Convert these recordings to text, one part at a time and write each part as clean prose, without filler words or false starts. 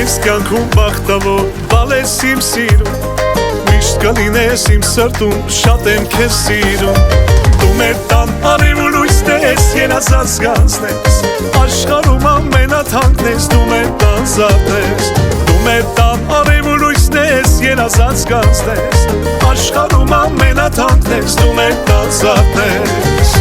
ես կյանքում բախտավոր, բալ ես իմ սիրում, միշտ կլինես իմ սրտում, շատ եմ քեզ սիրում։ Դու մեր տան արև ու լույսն ես, երազած գանձնես, աշխարհում ամենաթանկն ես, դու մեր տան զատն ես։ Դու մեր տան արև ու լույսն ես, երազած գանձնես, աշխարհում ամենաթանկն ես, դու մեր տան զատն ես։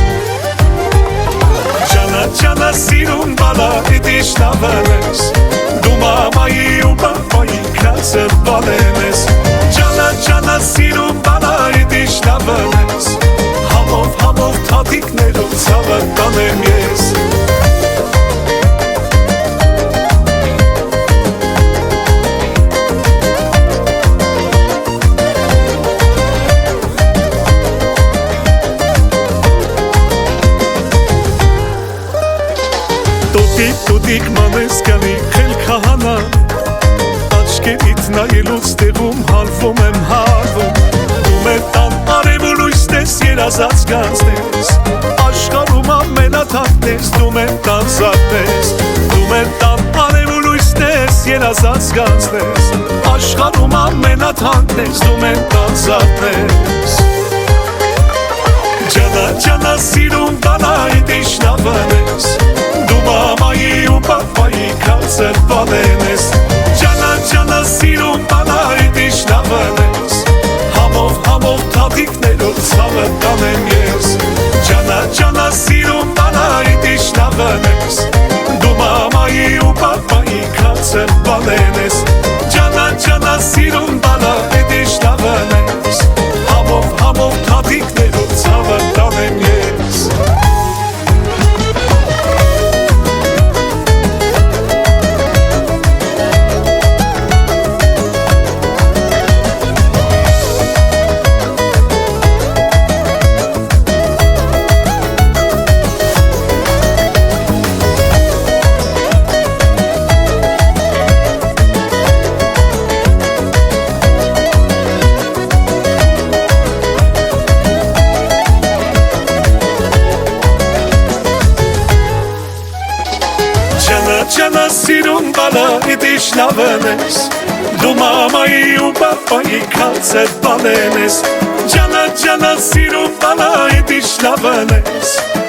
Ջանա, ջանա սիրուն բալա, էդ իշնավան ես, դու մամայի ու պապայի քացը բալեն ես։ Ջանա, ջանա սիրուն բալա, էդ իշնավան ես, համով թաթիկներով ցավը կանեմ ես։ Տոտիկ մանես կանի խել քահանա, աչքերիդ նայելուց տեղում հալվում եմ հարվում։ Դու մեր տան արև ու լույսն ես, երազած գանձնես, աշխարհում ամենաթանկն ես, դու մեր տան զատն ես։ Դու մեր տան արև ու լույսն ես, երազած գանձնես, աշխարհում ամենաթանկն ես, դու մեր տան զատն ես։ Ջանա, ջանա սիրուն բալա, էդ իշնավան ես, դու մամայի ու պապայի քացը բալեն ես։ Ջանա, ջանա սիրուն բալա, էդ իշնավան ես, համով թաթիկներով ցավը կանեմ ես։ Ջանա, ջանա սիրուն բալա, էդ իշնավան ես, դու մամայի ու պապայի քացը բալեն ես։ Ջանա, ջանա սիրուն բալա, էդ իշնավան ես, համով թաթիկներով ցավը կանեմ ես։ Ջանա սիրուն բալա, էդ իշնավան ես, դու մամայի ու պապայի քացը բալեն ես։ Ջանա, ջանա սիրուն բալա, էդ իշնավան ես,